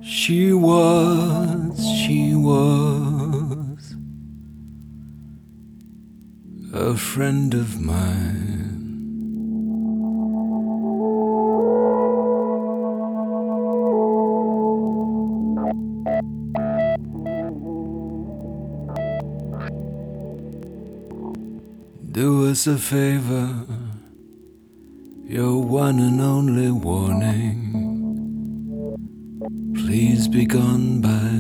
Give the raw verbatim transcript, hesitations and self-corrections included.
She was, she was a friend of mine. Do us a favor, your one and only warning. Please be gone by